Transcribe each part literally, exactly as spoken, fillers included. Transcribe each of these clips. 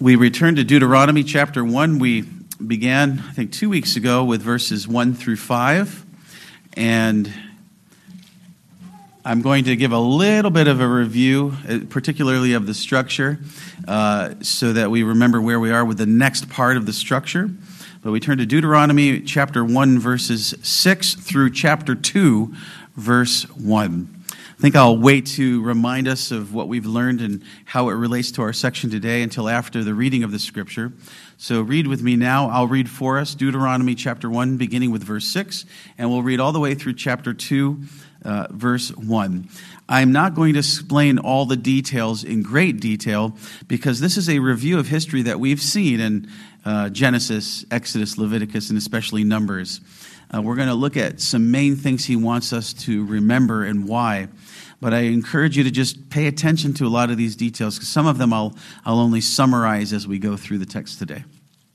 We return to Deuteronomy chapter one. We began, I think, two weeks ago with verses one through five. And I'm going to give a little bit of a review, particularly of the structure, uh, so that we remember where we are with the next part of the structure. But we turn to Deuteronomy chapter one, verses six through chapter two, verse one. I think I'll wait to remind us of what we've learned and how it relates to our section today until after the reading of the scripture. So read with me now. I'll read for us Deuteronomy chapter one, beginning with verse six, and we'll read all the way through chapter two, uh, verse one. I'm not going to explain all the details in great detail because this is a review of history that we've seen in uh, Genesis, Exodus, Leviticus, and especially Numbers. Uh, we're going to look at some main things he wants us to remember and why. But I encourage you to just pay attention to a lot of these details, because some of them I'll, I'll only summarize as we go through the text today.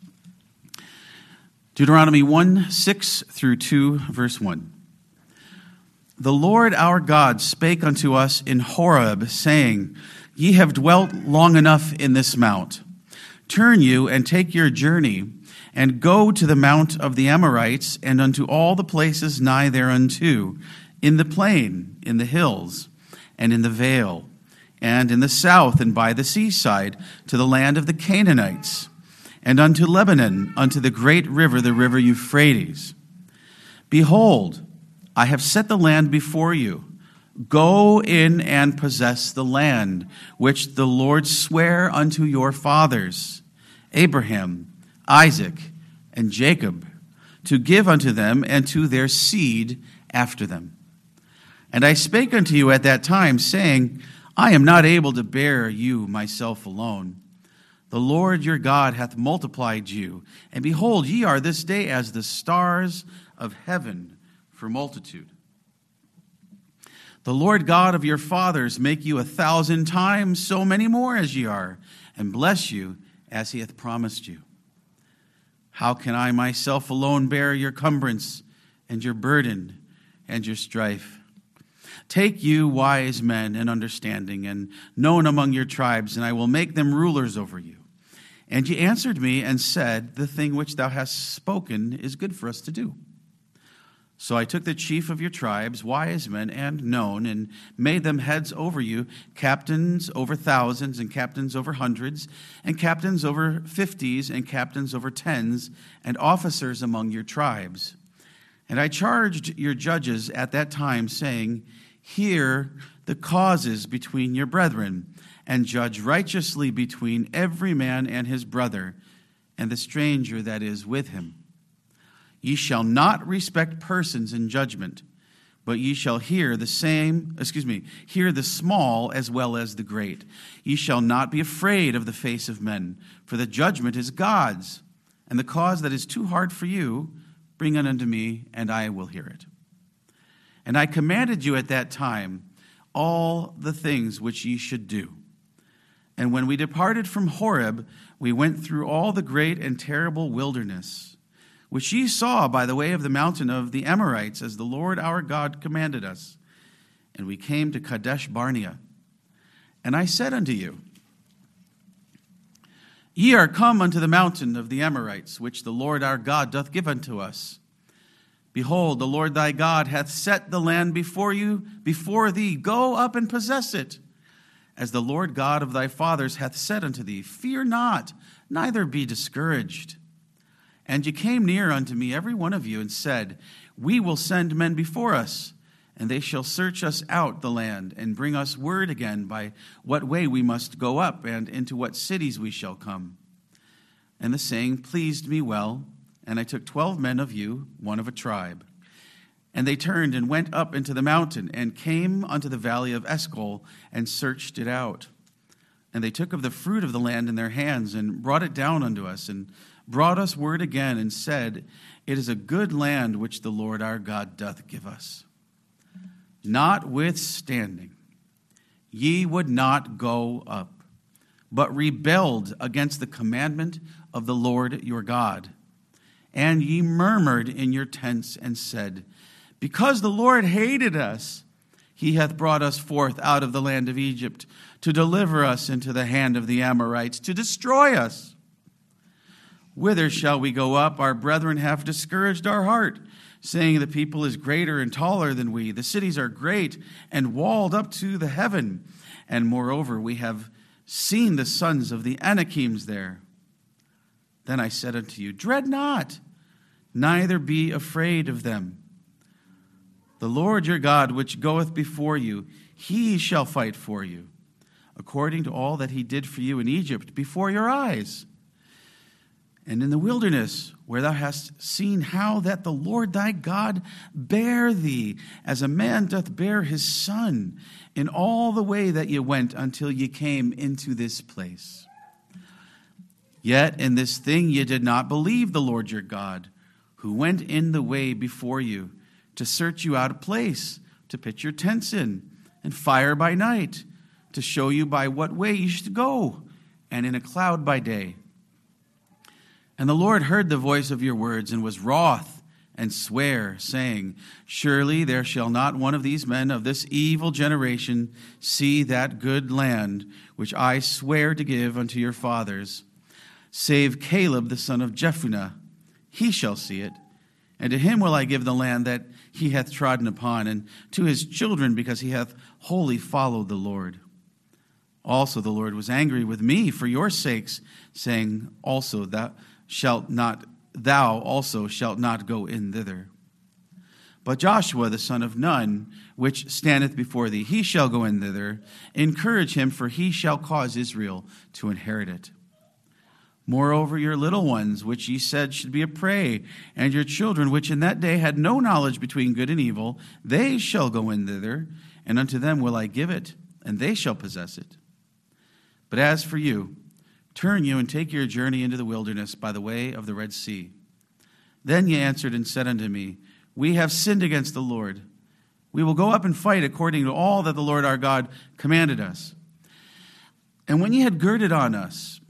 Deuteronomy one, six through two, verse one. The Lord our God spake unto us in Horeb, saying, Ye have dwelt long enough in this mount. Turn you and take your journey, and go to the mount of the Amorites, and unto all the places nigh thereunto, in the plain, in the hills, and in the vale, and in the south, and by the seaside, to the land of the Canaanites, and unto Lebanon, unto the great river, the river Euphrates. Behold, I have set the land before you. Go in and possess the land, which the Lord sware unto your fathers, Abraham, Isaac, and Jacob, to give unto them and to their seed after them. And I spake unto you at that time, saying, I am not able to bear you myself alone. The Lord your God hath multiplied you, and behold, ye are this day as the stars of heaven for multitude. The Lord God of your fathers make you a thousand times so many more as ye are, and bless you as he hath promised you. How can I myself alone bear your cumbrance and your burden and your strife? Take you wise men and understanding and known among your tribes, and I will make them rulers over you. And ye answered me and said, The thing which thou hast spoken is good for us to do. So I took the chief of your tribes, wise men and known, and made them heads over you, captains over thousands, and captains over hundreds, and captains over fifties, and captains over tens, and officers among your tribes. And I charged your judges at that time, saying, Hear the causes between your brethren, and judge righteously between every man and his brother, and the stranger that is with him. Ye shall not respect persons in judgment, but ye shall hear the same, excuse me, hear the small as well as the great. Ye shall not be afraid of the face of men, for the judgment is God's, and the cause that is too hard for you, bring it unto me, and I will hear it. And I commanded you at that time all the things which ye should do. And when we departed from Horeb, we went through all the great and terrible wilderness, which ye saw by the way of the mountain of the Amorites, as the Lord our God commanded us. And we came to Kadesh Barnea. And I said unto you, Ye are come unto the mountain of the Amorites, which the Lord our God doth give unto us. Behold, the Lord thy God hath set the land before you, before thee. Go up and possess it, as the Lord God of thy fathers hath said unto thee. Fear not, neither be discouraged. And ye came near unto me, every one of you, and said, We will send men before us, and they shall search us out the land, and bring us word again by what way we must go up, and into what cities we shall come. And the saying pleased me well. And I took twelve men of you, one of a tribe. And they turned and went up into the mountain, and came unto the valley of Eshcol, and searched it out. And they took of the fruit of the land in their hands, and brought it down unto us, and brought us word again, and said, It is a good land which the Lord our God doth give us. Notwithstanding, ye would not go up, but rebelled against the commandment of the Lord your God. And ye murmured in your tents and said, Because the Lord hated us, he hath brought us forth out of the land of Egypt to deliver us into the hand of the Amorites, to destroy us. Whither shall we go up? Our brethren have discouraged our heart, saying, the people is greater and taller than we. The cities are great and walled up to the heaven. And moreover, we have seen the sons of the Anakims there. Then I said unto you, dread not, neither be afraid of them. The Lord your God, which goeth before you, he shall fight for you, according to all that he did for you in Egypt before your eyes. And in the wilderness, where thou hast seen how that the Lord thy God bare thee, as a man doth bear his son, in all the way that ye went until ye came into this place. Yet in this thing ye did not believe the Lord your God, who went in the way before you, to search you out a place, to pitch your tents in, and fire by night, to show you by what way you should go, and in a cloud by day. And the Lord heard the voice of your words, and was wroth, and sware, saying, surely there shall not one of these men of this evil generation see that good land which I swear to give unto your fathers, save Caleb the son of Jephunneh. He shall see it, and to him will I give the land that he hath trodden upon, and to his children, because he hath wholly followed the Lord. Also the Lord was angry with me for your sakes, saying, also thou shalt not, thou also shalt not go in thither. But Joshua the son of Nun, which standeth before thee, he shall go in thither. Encourage him, for he shall cause Israel to inherit it. Moreover, your little ones, which ye said should be a prey, and your children, which in that day had no knowledge between good and evil, they shall go in thither, and unto them will I give it, and they shall possess it. But as for you, turn you and take your journey into the wilderness by the way of the Red Sea. Then ye answered and said unto me, we have sinned against the Lord. We will go up and fight according to all that the Lord our God commanded us. And when ye had girded on us,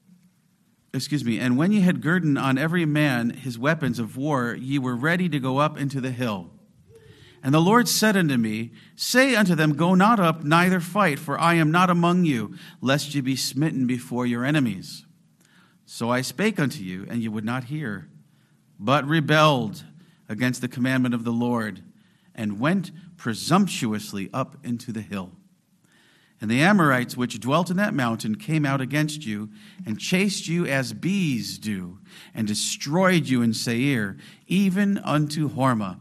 excuse me, and when ye had girded on every man his weapons of war, ye were ready to go up into the hill. And the Lord said unto me, say unto them, go not up, neither fight, for I am not among you, lest ye be smitten before your enemies. So I spake unto you, and ye would not hear, but rebelled against the commandment of the Lord, and went presumptuously up into the hill. And the Amorites which dwelt in that mountain came out against you, and chased you as bees do, and destroyed you in Seir, even unto Hormah.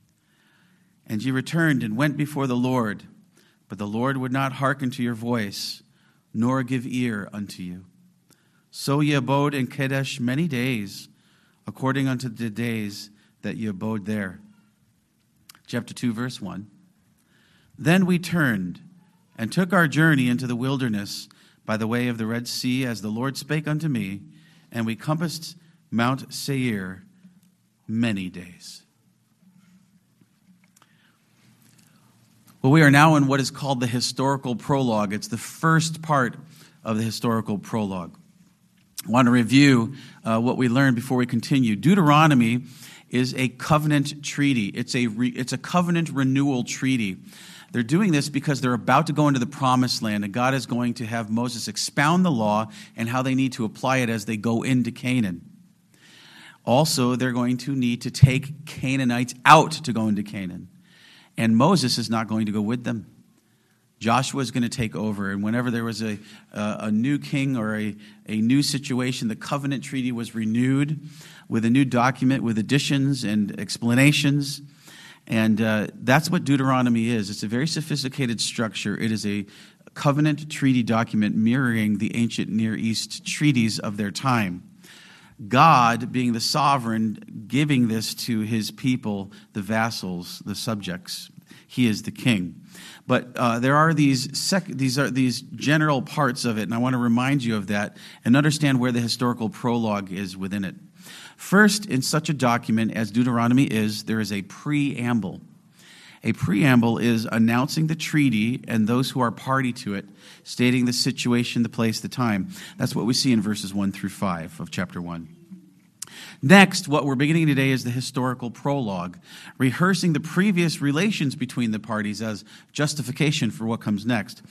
And ye returned and went before the Lord, but the Lord would not hearken to your voice, nor give ear unto you. So ye abode in Kadesh many days, according unto the days that ye abode there. Chapter two, verse one. Then we turned and took our journey into the wilderness by the way of the Red Sea, as the Lord spake unto me, and we compassed Mount Seir many days. Well, we are now in what is called the historical prologue. It's the first part of the historical prologue. I want to review uh, what we learned before we continue. Deuteronomy is a covenant treaty. It's a re- it's a covenant renewal treaty. They're doing this because they're about to go into the promised land, and God is going to have Moses expound the law and how they need to apply it as they go into Canaan. Also, they're going to need to take Canaanites out to go into Canaan. And Moses is not going to go with them. Joshua is going to take over. And whenever there was a, a, a new king or a, a new situation, the covenant treaty was renewed with a new document with additions and explanations. And uh, that's what Deuteronomy is. It's a very sophisticated structure. It is a covenant treaty document mirroring the ancient Near East treaties of their time. God, being the sovereign, giving this to his people, the vassals, the subjects. He is the king. But uh, there are these sec- these are these general parts of it, and I want to remind you of that and understand where the historical prologue is within it. First, in such a document as Deuteronomy is, there is a preamble. A preamble is announcing the treaty and those who are party to it, stating the situation, the place, the time. That's what we see in verses one through five of chapter one. Next, what we're beginning today is the historical prologue, rehearsing the previous relations between the parties as justification for what comes next.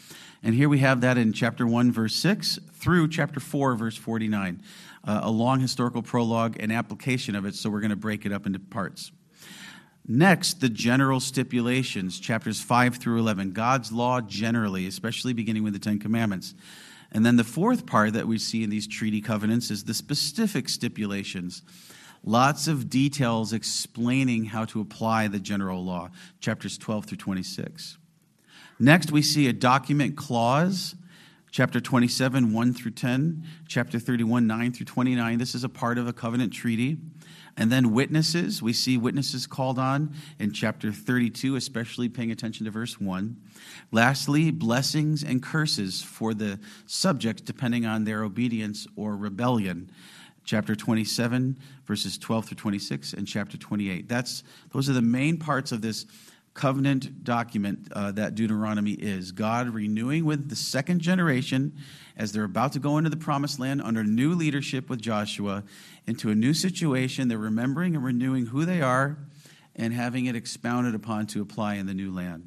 And here we have that in chapter one, verse six, through chapter four, verse forty-nine. Uh, a long historical prologue and application of it, so we're going to break it up into parts. Next, the general stipulations, chapters five through eleven. God's law generally, especially beginning with the Ten Commandments. And then the fourth part that we see in these treaty covenants is the specific stipulations. Lots of details explaining how to apply the general law, chapters twelve through twenty-six. Next, we see a document clause, chapter twenty-seven, one through ten, chapter thirty-one, nine through twenty-nine. This is a part of a covenant treaty. And then witnesses, we see witnesses called on in chapter thirty-two, especially paying attention to verse one. Lastly, blessings and curses for the subjects depending on their obedience or rebellion. Chapter twenty-seven, verses twelve through twenty-six, and chapter twenty-eight. That's those are the main parts of this covenant document uh, that Deuteronomy is. God renewing with the second generation as they're about to go into the promised land under new leadership with Joshua into a new situation. They're remembering and renewing who they are and having it expounded upon to apply in the new land.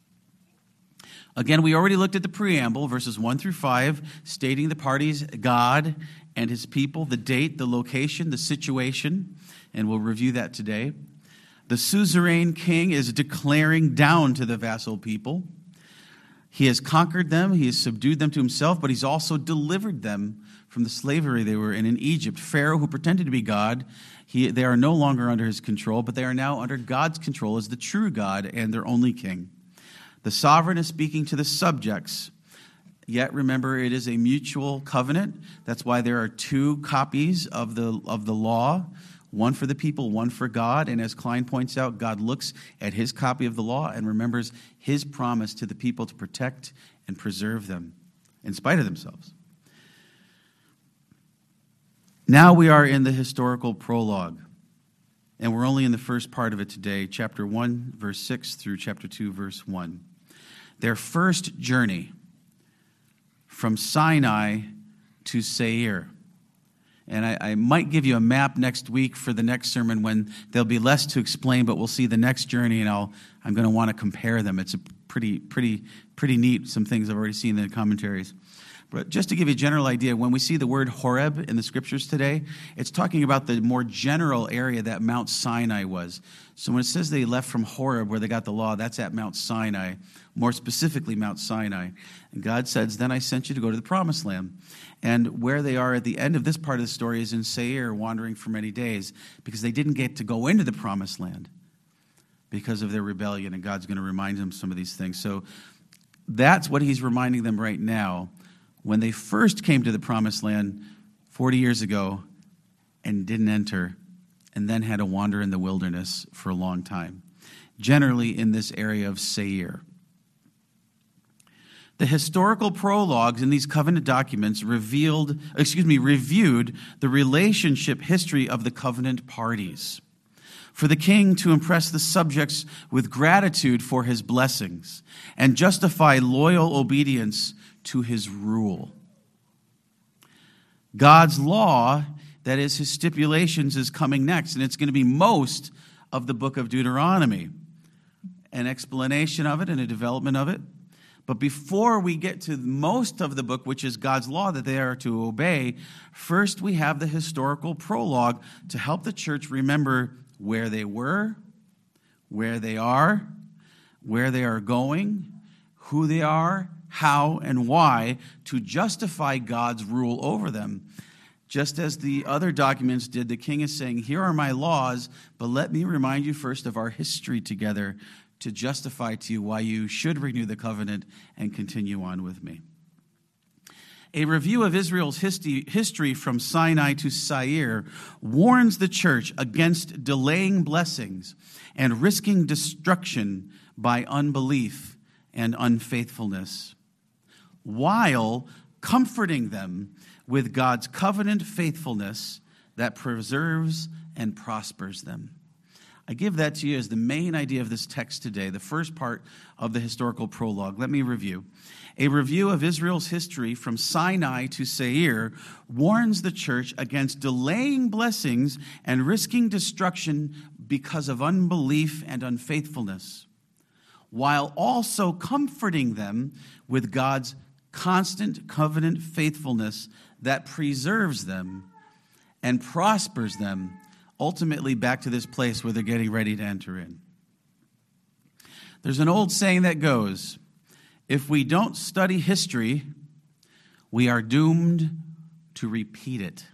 Again, we already looked at the preamble, verses one through five, stating the parties, God and his people, the date, the location, the situation, and we'll review that today. The suzerain king is declaring down to the vassal people. He has conquered them, he has subdued them to himself, but he's also delivered them from the slavery they were in in Egypt. Pharaoh, who pretended to be God, he, they are no longer under his control, but they are now under God's control as the true God and their only king. The sovereign is speaking to the subjects. Yet remember, it is a mutual covenant. That's why there are two copies of the of the law, one for the people, one for God. And as Klein points out, God looks at his copy of the law and remembers his promise to the people to protect and preserve them in spite of themselves. Now we are in the historical prologue, and we're only in the first part of it today, chapter one, verse six through chapter two, verse one. Their first journey from Sinai to Seir. And I, I might give you a map next week for the next sermon when there'll be less to explain, but we'll see the next journey, and I'll, I'm going to want to compare them. It's a pretty, pretty, pretty neat, some things I've already seen in the commentaries. But just to give you a general idea, when we see the word Horeb in the scriptures today, it's talking about the more general area that Mount Sinai was. So when it says they left from Horeb, where they got the law, that's at Mount Sinai, more specifically Mount Sinai. And God says, then I sent you to go to the promised land. And where they are at the end of this part of the story is in Seir, wandering for many days, because they didn't get to go into the promised land because of their rebellion, and God's going to remind them some of these things. So that's what he's reminding them right now. When they first came to the promised land forty years ago and didn't enter, and then had to wander in the wilderness for a long time, generally in this area of Seir. The historical prologues in these covenant documents revealed, excuse me, reviewed the relationship history of the covenant parties. For the king to impress the subjects with gratitude for his blessings and justify loyal obedience to his rule. God's law, that is his stipulations, is coming next, and it's going to be most of the book of Deuteronomy. An explanation of it and a development of it. But before we get to most of the book, which is God's law that they are to obey, first we have the historical prologue to help the church remember where they were, where they are, where they are going, who they are, how and why, to justify God's rule over them. Just as the other documents did, the king is saying, here are my laws, but let me remind you first of our history together to justify to you why you should renew the covenant and continue on with me. A review of Israel's history from Sinai to Seir warns the church against delaying blessings and risking destruction by unbelief and unfaithfulness, while comforting them with God's covenant faithfulness that preserves and prospers them. I give that to you as the main idea of this text today, the first part of the historical prologue. Let me review. A review of Israel's history from Sinai to Seir warns the church against delaying blessings and risking destruction because of unbelief and unfaithfulness, while also comforting them with God's constant covenant faithfulness that preserves them and prospers them ultimately back to this place where they're getting ready to enter in. There's an old saying that goes, if we don't study history, we are doomed to repeat it.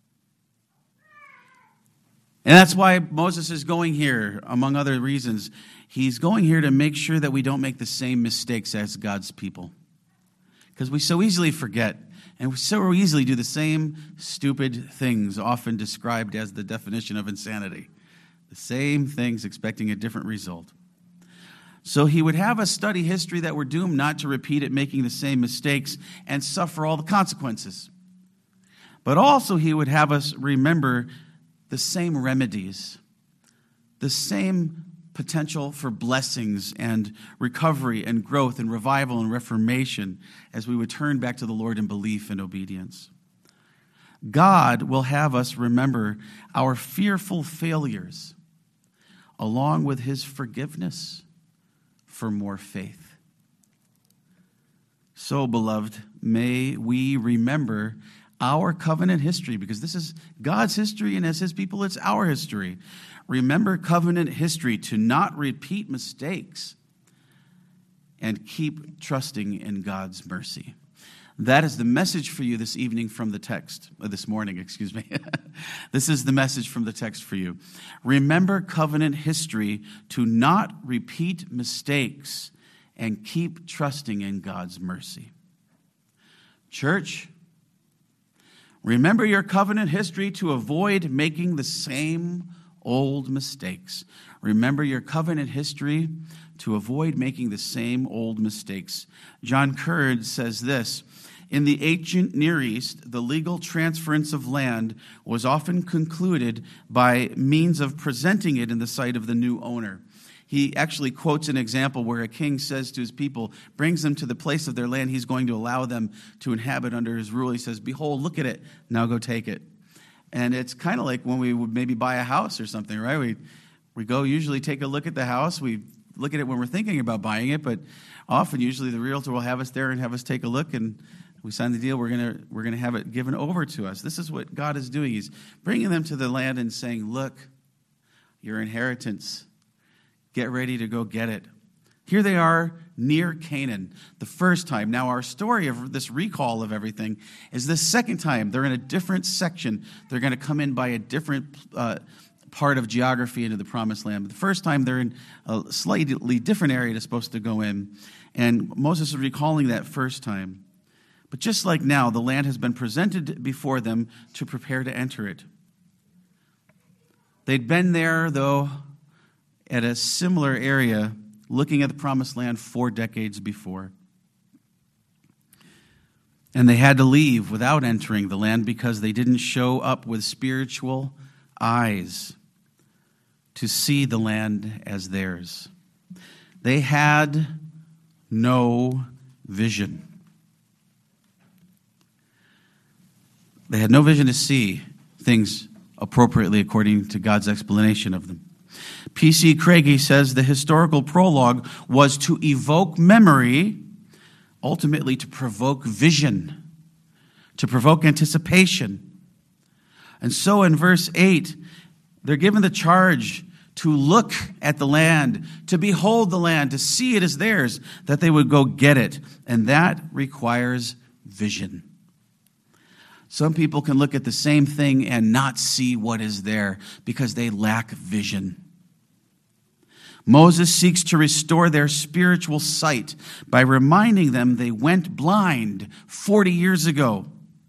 And that's why Moses is going here, among other reasons. He's going here to make sure that we don't make the same mistakes as God's people. Because we so easily forget, and we so easily do the same stupid things, often described as the definition of insanity. The same things, expecting a different result. So he would have us study history that we're doomed not to repeat it, making the same mistakes, and suffer all the consequences. But also he would have us remember the same remedies, the same potential for blessings and recovery and growth and revival and reformation as we would turn back to the Lord in belief and obedience. God will have us remember our fearful failures along with his forgiveness for more faith. So, beloved, may we remember our covenant history, because this is God's history, and as his people, it's our history. Remember covenant history to not repeat mistakes and keep trusting in God's mercy. That is the message for you this evening from the text, or this morning, excuse me. This is the message from the text for you. Remember covenant history to not repeat mistakes and keep trusting in God's mercy. Church, remember your covenant history to avoid making the same old mistakes. Remember your covenant history to avoid making the same old mistakes. John Curd says this, in the ancient Near East, the legal transference of land was often concluded by means of presenting it in the sight of the new owner. He actually quotes an example where a king says to his people, brings them to the place of their land he's going to allow them to inhabit under his rule. He says, behold, look at it, now go take it. And it's kind of like when we would maybe buy a house or something, right? We we go usually take a look at the house. We look at it when we're thinking about buying it, but often usually the realtor will have us there and have us take a look, and we sign the deal, we're gonna we're gonna have it given over to us. This is what God is doing. He's bringing them to the land and saying, look, your inheritance, get ready to go get it. Here they are near Canaan, the first time. Now our story of this recall of everything is the second time. They're in a different section. They're going to come in by a different uh, part of geography into the promised land. But the first time they're in a slightly different area they're supposed to go in. And Moses is recalling that first time. But just like now, the land has been presented before them to prepare to enter it. They'd been there, though, at a similar area, looking at the promised land four decades before. And they had to leave without entering the land because they didn't show up with spiritual eyes to see the land as theirs. They had no vision. They had no vision to see things appropriately according to God's explanation of them. P C Craigie says the historical prologue was to evoke memory, ultimately to provoke vision, to provoke anticipation. And so in verse eight, they're given the charge to look at the land, to behold the land, to see it as theirs, that they would go get it. And that requires vision. Some people can look at the same thing and not see what is there because they lack vision. Moses seeks to restore their spiritual sight by reminding them they went blind forty years ago.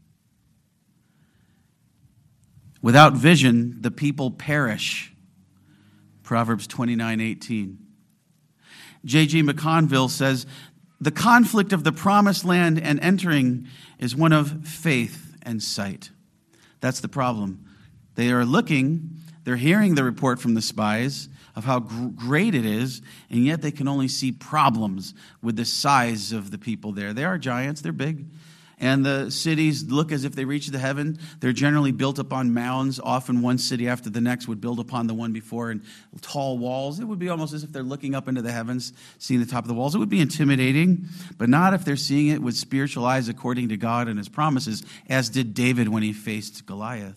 Without vision, the people perish. Proverbs twenty-nine eighteen. J G McConville says, the conflict of the promised land and entering is one of faith and sight. That's the problem. They are looking, they're hearing the report from the spies of how gr- great it is, and yet they can only see problems with the size of the people there. They are giants, they're big, And the cities look as if they reach the heaven. They're generally built upon mounds. Often one city after the next would build upon the one before, and tall walls. It would be almost as if they're looking up into the heavens, seeing the top of the walls. It would be intimidating, but not if they're seeing it with spiritual eyes according to God and his promises, as did David when he faced Goliath.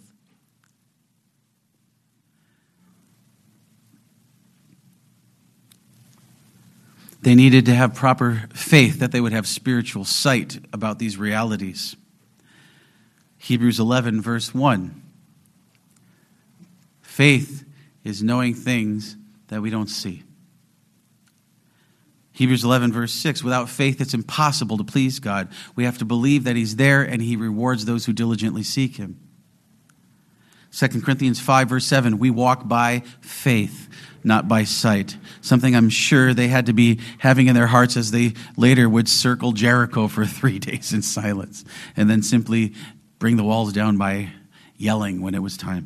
They needed to have proper faith, that they would have spiritual sight about these realities. Hebrews eleven, verse one. Faith is knowing things that we don't see. Hebrews eleven, verse six. Without faith, it's impossible to please God. We have to believe that he's there and he rewards those who diligently seek him. Second Corinthians five, verse seven. We walk by faith, not by sight. Something I'm sure they had to be having in their hearts as they later would circle Jericho for three days in silence and then simply bring the walls down by yelling when it was time.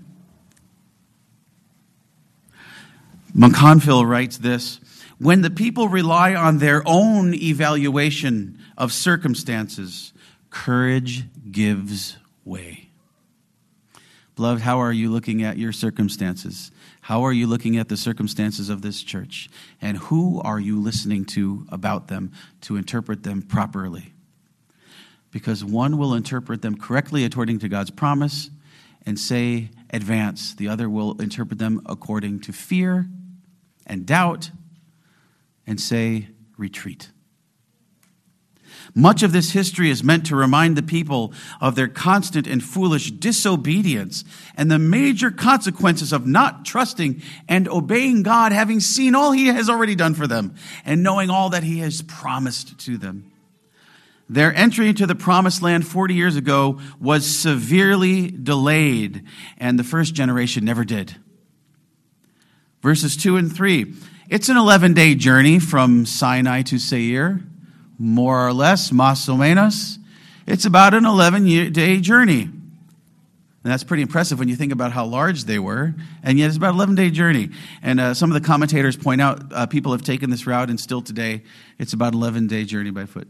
McConville writes this: when the people rely on their own evaluation of circumstances, courage gives way. Beloved, how are you looking at your circumstances? How are you looking at the circumstances of this church? And who are you listening to about them to interpret them properly? Because one will interpret them correctly according to God's promise and say, advance. The other will interpret them according to fear and doubt and say, retreat. Much of this history is meant to remind the people of their constant and foolish disobedience and the major consequences of not trusting and obeying God, having seen all he has already done for them and knowing all that he has promised to them. Their entry into the promised land forty years ago was severely delayed, and the first generation never did. Verses two and three. It's an eleven-day journey from Sinai to Seir. More or less, más o menos. It's about an eleven-day journey. And that's pretty impressive when you think about how large they were. And yet it's about an eleven-day journey. And uh, some of the commentators point out uh, people have taken this route, and still today it's about an eleven-day journey by foot.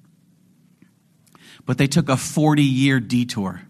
But they took a forty-year detour.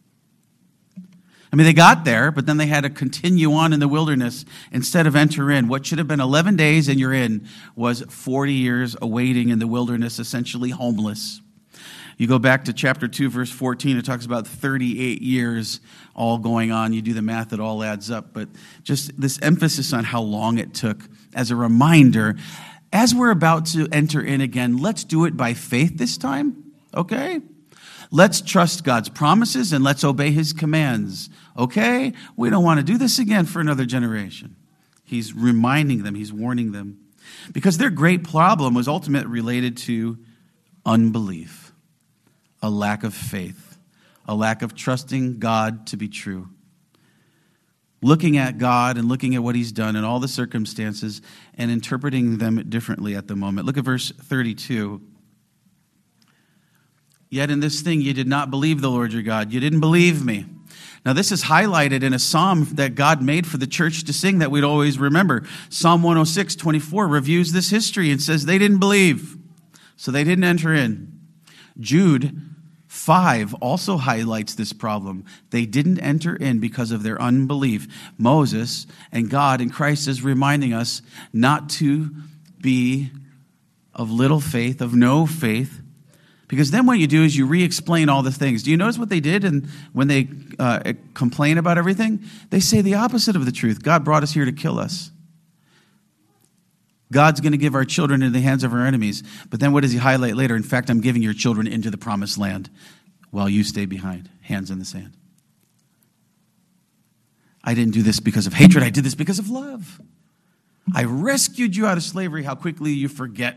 I mean, they got there, but then they had to continue on in the wilderness instead of enter in. What should have been eleven days and you're in was forty years awaiting in the wilderness, essentially homeless. You go back to chapter two, verse fourteen, it talks about thirty-eight years all going on. You do the math, it all adds up. But just this emphasis on how long it took as a reminder, as we're about to enter in again, let's do it by faith this time, okay? Let's trust God's promises and let's obey his commands. Okay? We don't want to do this again for another generation. He's reminding them, he's warning them. Because their great problem was ultimately related to unbelief, a lack of faith, a lack of trusting God to be true. Looking at God and looking at what he's done in all the circumstances and interpreting them differently at the moment. Look at verse thirty-two. Yet in this thing you did not believe the Lord your God. You didn't believe me. Now this is highlighted in a psalm that God made for the church to sing that we'd always remember. Psalm one oh six, twenty-four reviews this history and says they didn't believe, so they didn't enter in. Jude five also highlights this problem. They didn't enter in because of their unbelief. Moses and God and Christ is reminding us not to be of little faith, of no faith, because then what you do is you re-explain all the things. Do you notice what they did? And when they uh, complain about everything, they say the opposite of the truth. God brought us here to kill us. God's going to give our children into the hands of our enemies. But then what does he highlight later? In fact, I'm giving your children into the promised land while you stay behind, hands in the sand. I didn't do this because of hatred. I did this because of love. I rescued you out of slavery. How quickly you forget.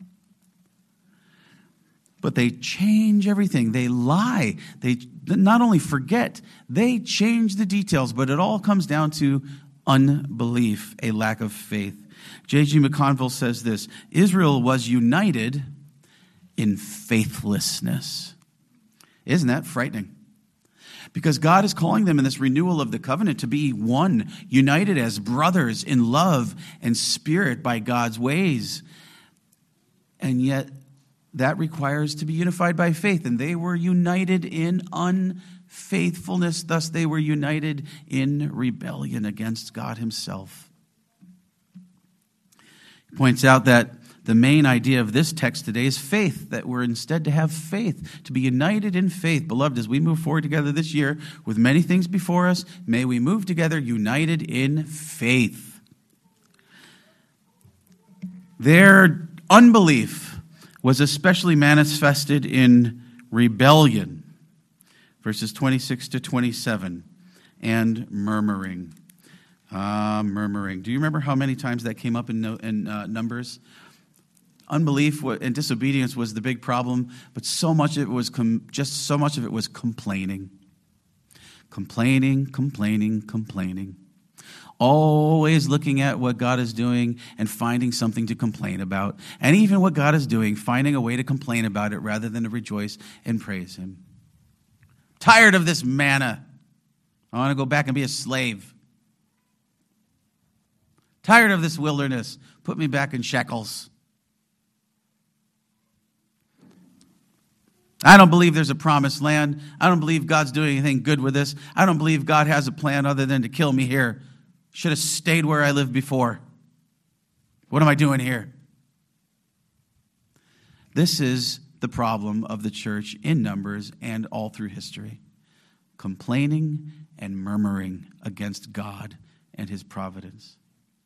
But they change everything. They lie. They not only forget, they change the details. But it all comes down to unbelief, a lack of faith. J G McConville says this: Israel was united in faithlessness. Isn't that frightening? Because God is calling them in this renewal of the covenant to be one, united as brothers in love and spirit by God's ways. And yet that requires to be unified by faith. And they were united in unfaithfulness. Thus, they were united in rebellion against God himself. He points out that the main idea of this text today is faith, that we're instead to have faith, to be united in faith. Beloved, as we move forward together this year with many things before us, may we move together united in faith. Their unbelief was especially manifested in rebellion, verses twenty-six to twenty-seven, and murmuring. Uh, murmuring. Do you remember how many times that came up in, in uh, Numbers? Unbelief and disobedience was the big problem, but so much of it was com- just so much of it was complaining, complaining, complaining, complaining. Always looking at what God is doing and finding something to complain about. And even what God is doing, finding a way to complain about it rather than to rejoice and praise him. Tired of this manna. I want to go back and be a slave. Tired of this wilderness. Put me back in shekels. I don't believe there's a promised land. I don't believe God's doing anything good with this. I don't believe God has a plan other than to kill me here. Should have stayed where I lived before. What am I doing here? This is the problem of the church in Numbers and all through history. Complaining and murmuring against God and his providence.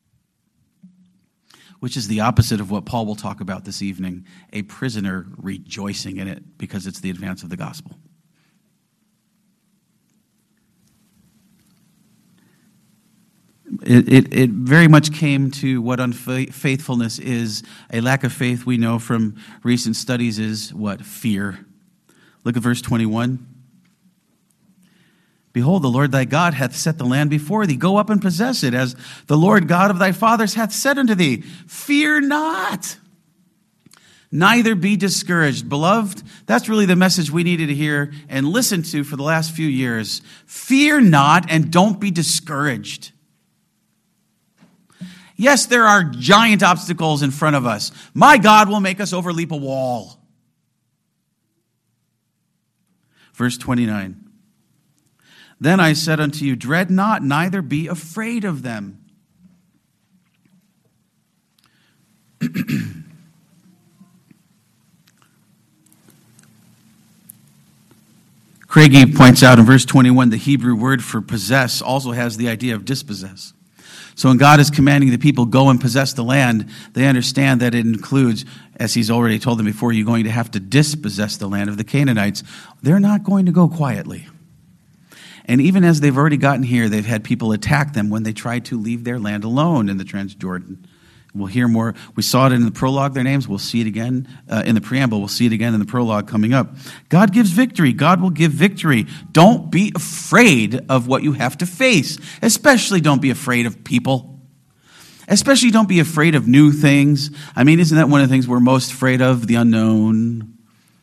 Which is the opposite of what Paul will talk about this evening. A prisoner rejoicing in it because it's the advance of the gospel. It, it, it very much came to what unfaithfulness is. A lack of faith, we know from recent studies, is what? Fear. Look at verse twenty-one. Behold, the Lord thy God hath set the land before thee. Go up and possess it, as the Lord God of thy fathers hath said unto thee. Fear not, neither be discouraged. Beloved, that's really the message we needed to hear and listen to for the last few years. Fear not and don't be discouraged. Yes, there are giant obstacles in front of us. My God will make us overleap a wall. Verse twenty-nine. Then I said unto you, dread not, neither be afraid of them. Craigie points out in verse twenty-one, the Hebrew word for possess also has the idea of dispossess. So when God is commanding the people, go and possess the land, they understand that it includes, as he's already told them before, you're going to have to dispossess the land of the Canaanites. They're not going to go quietly. And even as they've already gotten here, they've had people attack them when they tried to leave their land alone in the Transjordan. We'll hear more. We saw it in the prologue, their names. We'll see it again uh, in the preamble. We'll see it again in the prologue coming up. God gives victory. God will give victory. Don't be afraid of what you have to face. Especially don't be afraid of people. Especially don't be afraid of new things. I mean, isn't that one of the things we're most afraid of? The unknown.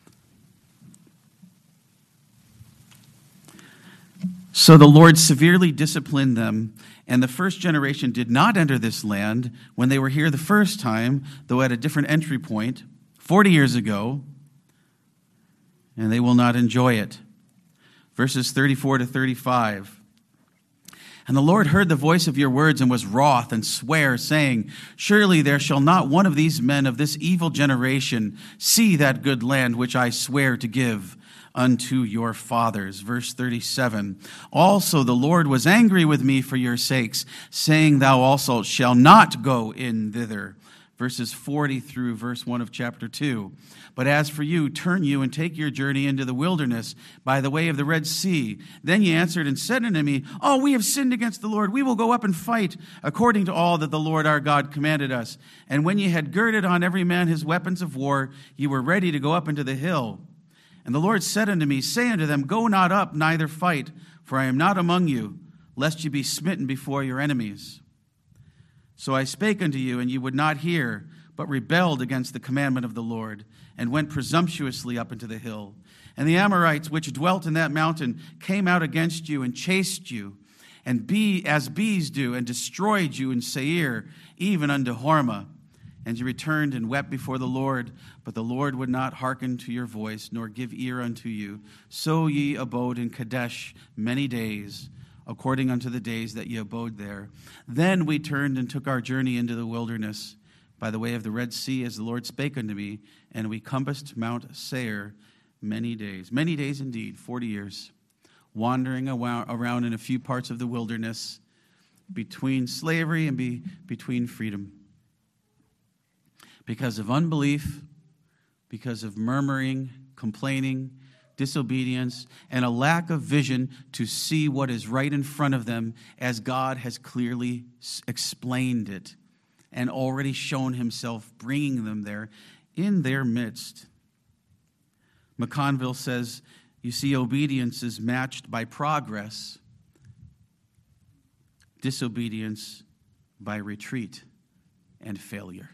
So the Lord severely disciplined them, and the first generation did not enter this land when they were here the first time, though at a different entry point, forty years ago, and they will not enjoy it. Verses thirty-four to thirty-five. And the Lord heard the voice of your words and was wroth and sware, saying, surely there shall not one of these men of this evil generation see that good land which I swear to give unto your fathers. Verse thirty-seven. Also the Lord was angry with me for your sakes, saying, thou also shalt not go in thither. Verses forty through verse one of chapter two. But as for you, turn you and take your journey into the wilderness by the way of the Red Sea. Then ye answered and said unto me, oh, we have sinned against the Lord. We will go up and fight according to all that the Lord our God commanded us. And when ye had girded on every man his weapons of war, ye were ready to go up into the hill. And the Lord said unto me, say unto them, go not up, neither fight, for I am not among you, lest ye be smitten before your enemies. So I spake unto you, and ye would not hear, but rebelled against the commandment of the Lord, and went presumptuously up into the hill. And the Amorites which dwelt in that mountain came out against you, and chased you, and be as bees do, and destroyed you in Seir, even unto Hormah. And ye returned and wept before the Lord, but the Lord would not hearken to your voice, nor give ear unto you. So ye abode in Kadesh many days, according unto the days that ye abode there. Then we turned and took our journey into the wilderness, by the way of the Red Sea, as the Lord spake unto me, and we compassed Mount Seir many days. Many days indeed, forty years, wandering around in a few parts of the wilderness, between slavery and be, between freedom. Because of unbelief, because of murmuring, complaining, disobedience, and a lack of vision to see what is right in front of them as God has clearly explained it and already shown himself bringing them there in their midst. McConville says, you see, obedience is matched by progress, disobedience by retreat and failure.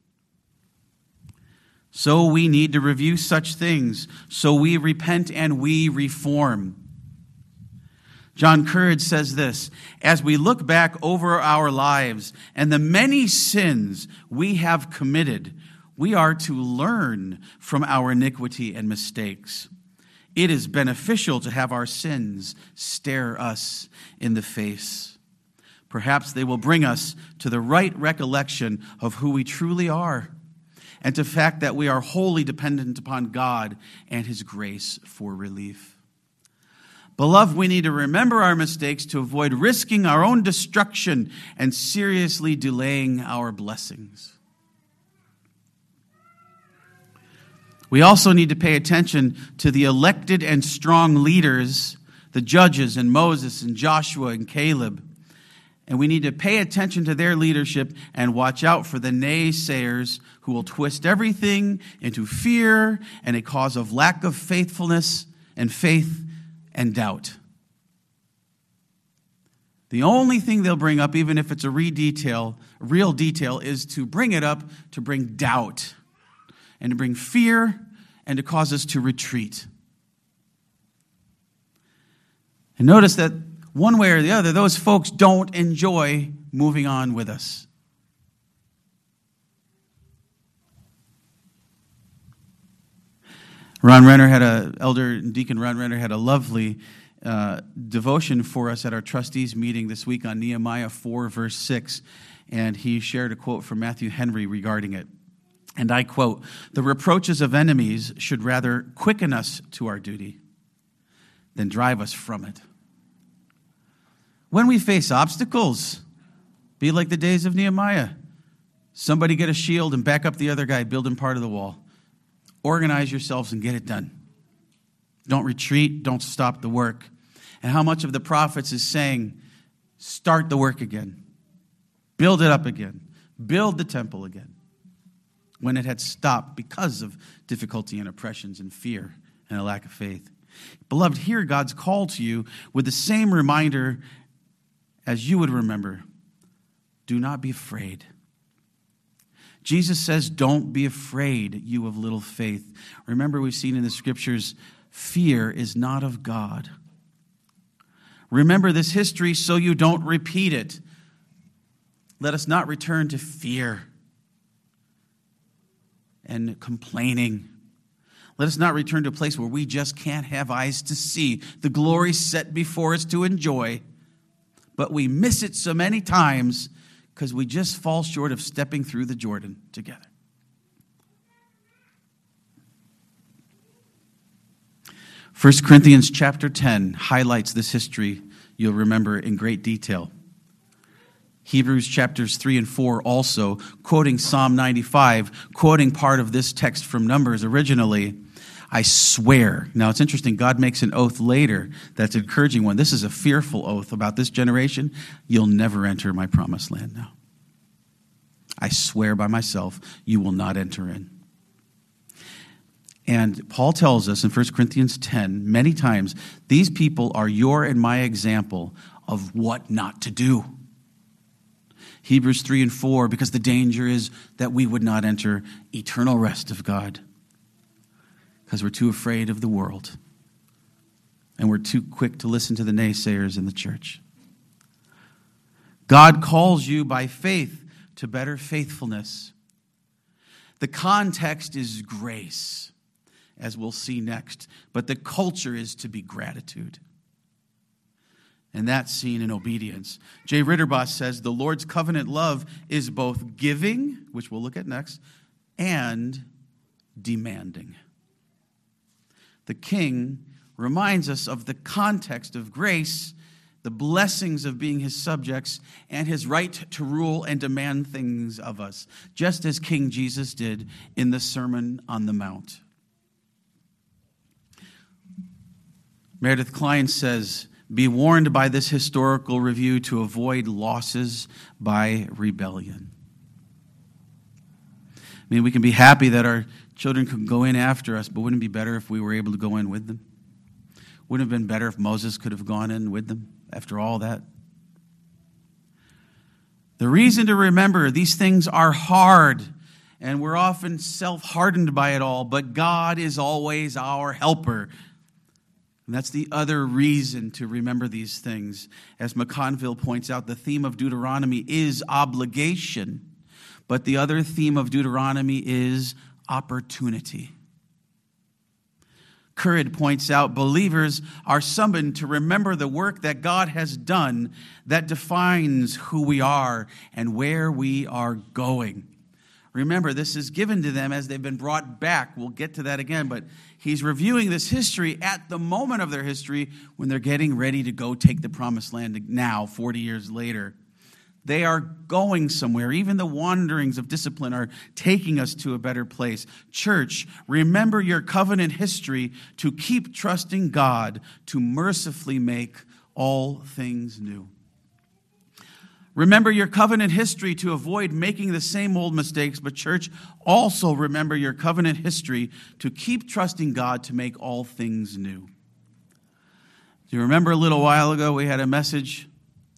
So we need to review such things. So we repent and we reform. John Courage says this, as we look back over our lives and the many sins we have committed, we are to learn from our iniquity and mistakes. It is beneficial to have our sins stare us in the face. Perhaps they will bring us to the right recollection of who we truly are, and to the fact that we are wholly dependent upon God and his grace for relief. Beloved, we need to remember our mistakes to avoid risking our own destruction and seriously delaying our blessings. We also need to pay attention to the elected and strong leaders, the judges and Moses and Joshua and Caleb. And we need to pay attention to their leadership and watch out for the naysayers who will twist everything into fear and a cause of lack of faithfulness and faith and doubt. The only thing they'll bring up, even if it's a real detail, real detail, is to bring it up to bring doubt and to bring fear and to cause us to retreat. And notice that one way or the other, those folks don't enjoy moving on with us. Ron Renner had a, Elder Deacon Ron Renner had a lovely uh, devotion for us at our trustees meeting this week on Nehemiah four, verse six. And he shared a quote from Matthew Henry regarding it. And I quote, "The reproaches of enemies should rather quicken us to our duty than drive us from it." When we face obstacles, be like the days of Nehemiah. Somebody get a shield and back up the other guy, build him part of the wall. Organize yourselves and get it done. Don't retreat, don't stop the work. And how much of the prophets is saying, start the work again. Build it up again. Build the temple again. When it had stopped because of difficulty and oppressions and fear and a lack of faith. Beloved, hear God's call to you with the same reminder as you would remember. Do not be afraid. Jesus says, don't be afraid, you of little faith. Remember, we've seen in the scriptures, fear is not of God. Remember this history so you don't repeat it. Let us not return to fear and complaining. Let us not return to a place where we just can't have eyes to see the glory set before us to enjoy. But we miss it so many times because we just fall short of stepping through the Jordan together. First Corinthians chapter ten highlights this history, you'll remember, in great detail. Hebrews chapters three and four also, quoting Psalm ninety-five, quoting part of this text from Numbers originally, I swear. Now it's interesting, God makes an oath later that's an encouraging one. This is a fearful oath about this generation. You'll never enter my promised land now. I swear by myself, you will not enter in. And Paul tells us in First Corinthians ten, many times, these people are your and my example of what not to do. Hebrews three and four, because the danger is that we would not enter eternal rest of God. Because we're too afraid of the world. And we're too quick to listen to the naysayers in the church. God calls you by faith to better faithfulness. The context is grace, as we'll see next, but the culture is to be gratitude. And that's seen in obedience. Jay Ritterboss says the Lord's covenant love is both giving, which we'll look at next, and demanding. The king reminds us of the context of grace, the blessings of being his subjects, and his right to rule and demand things of us, just as King Jesus did in the Sermon on the Mount. Meredith Kline says, be warned by this historical review to avoid losses by rebellion. I mean, we can be happy that our children could go in after us, but wouldn't it be better if we were able to go in with them? Wouldn't it have been better if Moses could have gone in with them after all that? The reason to remember these things are hard, and we're often self-hardened by it all, but God is always our helper. And that's the other reason to remember these things. As McConville points out, the theme of Deuteronomy is obligation, but the other theme of Deuteronomy is opportunity. Currid points out believers are summoned to remember the work that God has done that defines who we are and where we are going. Remember, this is given to them as they've been brought back. We'll get to that again, but he's reviewing this history at the moment of their history when they're getting ready to go take the promised land now, forty years later. They are going somewhere. Even the wanderings of discipline are taking us to a better place. Church, remember your covenant history to keep trusting God to mercifully make all things new. Remember your covenant history to avoid making the same old mistakes, but church, also remember your covenant history to keep trusting God to make all things new. Do you remember a little while ago we had a message?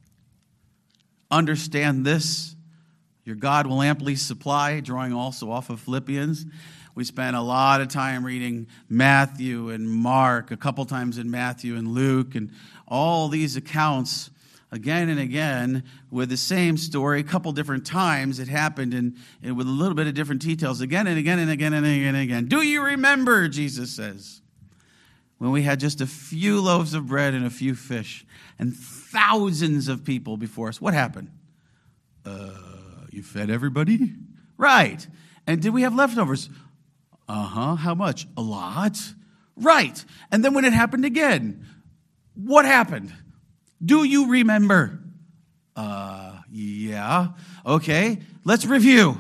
Understand this, your God will amply supply, drawing also off of Philippians. We spent a lot of time reading Matthew and Mark, a couple times in Matthew and Luke, and all these accounts again and again with the same story. A couple different times it happened and, and with a little bit of different details again and again and again and again and again. Do you remember, Jesus says, when we had just a few loaves of bread and a few fish and thousands of people before us? What happened? Uh, you fed everybody? Right. And did we have leftovers? Uh-huh. How much? A lot. Right. And then when it happened again, what happened? Do you remember? Uh, yeah. Okay, let's review.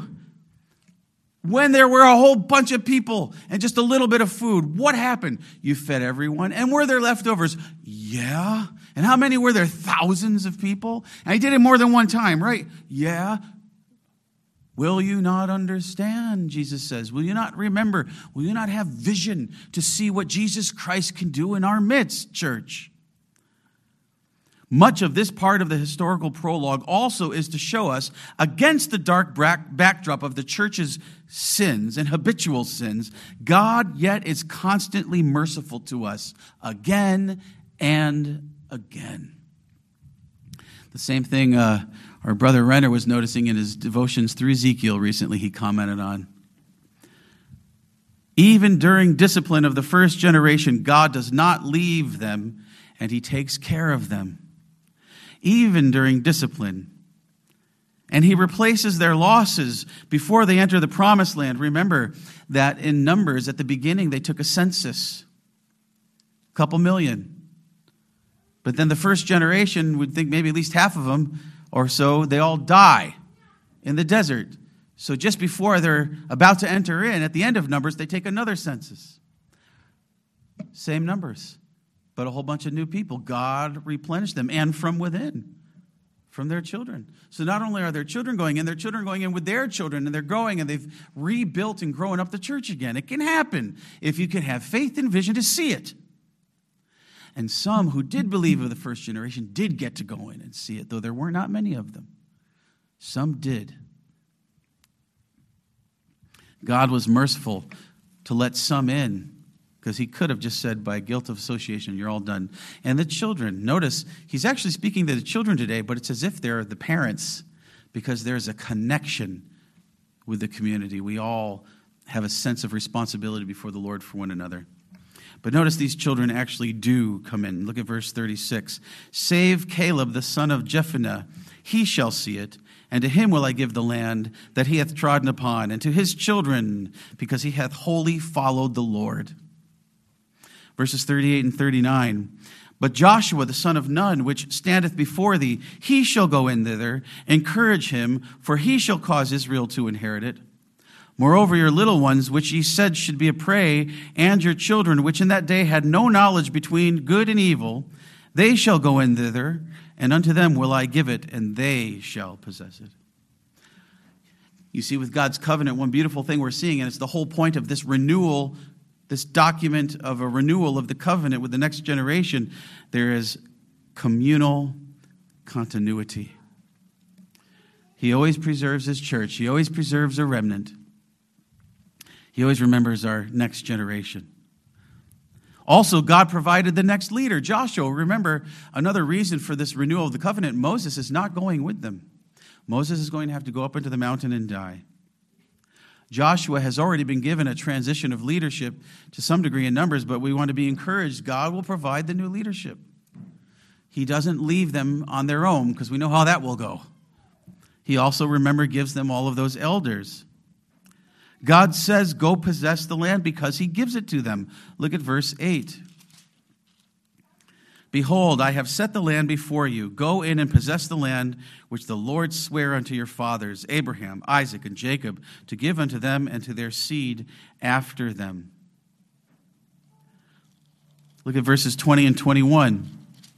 When there were a whole bunch of people and just a little bit of food, what happened? You fed everyone. And were there leftovers? Yeah. And how many were there? Thousands of people. And I did it more than one time, right? Yeah. Will you not understand, Jesus says? Will you not remember? Will you not have vision to see what Jesus Christ can do in our midst, church? Much of this part of the historical prologue also is to show us, against the dark backdrop of the church's sins and habitual sins, God yet is constantly merciful to us again and again. The same thing uh, our brother Renner was noticing in his devotions through Ezekiel recently, he commented on. Even during discipline of the first generation, God does not leave them, and he takes care of them. Even during discipline. And he replaces their losses before they enter the promised land. Remember that in Numbers, at the beginning, they took a census. A couple million. But then the first generation would think maybe at least half of them or so, they all die in the desert. So just before they're about to enter in, at the end of Numbers, they take another census. Same numbers. But a whole bunch of new people. God replenished them, and from within, from their children. So not only are their children going in, their children going in with their children, and they're growing, and they've rebuilt and grown up the church again. It can happen if you can have faith and vision to see it. And some who did believe of the first generation did get to go in and see it, though there were not many of them. Some did. God was merciful to let some in, because he could have just said, by guilt of association, you're all done. And the children, notice, he's actually speaking to the children today, but it's as if they're the parents, because there's a connection with the community. We all have a sense of responsibility before the Lord for one another. But notice these children actually do come in. Look at verse thirty-six. Save Caleb, the son of Jephunneh. He shall see it, and to him will I give the land that he hath trodden upon, and to his children, because he hath wholly followed the Lord. Verses thirty-eight and thirty-nine. But Joshua, the son of Nun, which standeth before thee, he shall go in thither. Encourage him, for he shall cause Israel to inherit it. Moreover, your little ones, which ye said should be a prey, and your children, which in that day had no knowledge between good and evil, they shall go in thither, and unto them will I give it, and they shall possess it. You see, with God's covenant, one beautiful thing we're seeing, and it's the whole point of this renewal, this document of a renewal of the covenant with the next generation, there is communal continuity. He always preserves his church. He always preserves a remnant. He always remembers our next generation. Also, God provided the next leader, Joshua. Remember, another reason for this renewal of the covenant, Moses is not going with them. Moses is going to have to go up into the mountain and die. Joshua has already been given a transition of leadership to some degree in numbers, but we want to be encouraged. God will provide the new leadership. He doesn't leave them on their own, because we know how that will go. He also, remember, gives them all of those elders. God says, go possess the land because he gives it to them. Look at verse eight. Behold, I have set the land before you. Go in and possess the land which the Lord sware unto your fathers, Abraham, Isaac, and Jacob, to give unto them and to their seed after them. Look at verses twenty and twenty-one.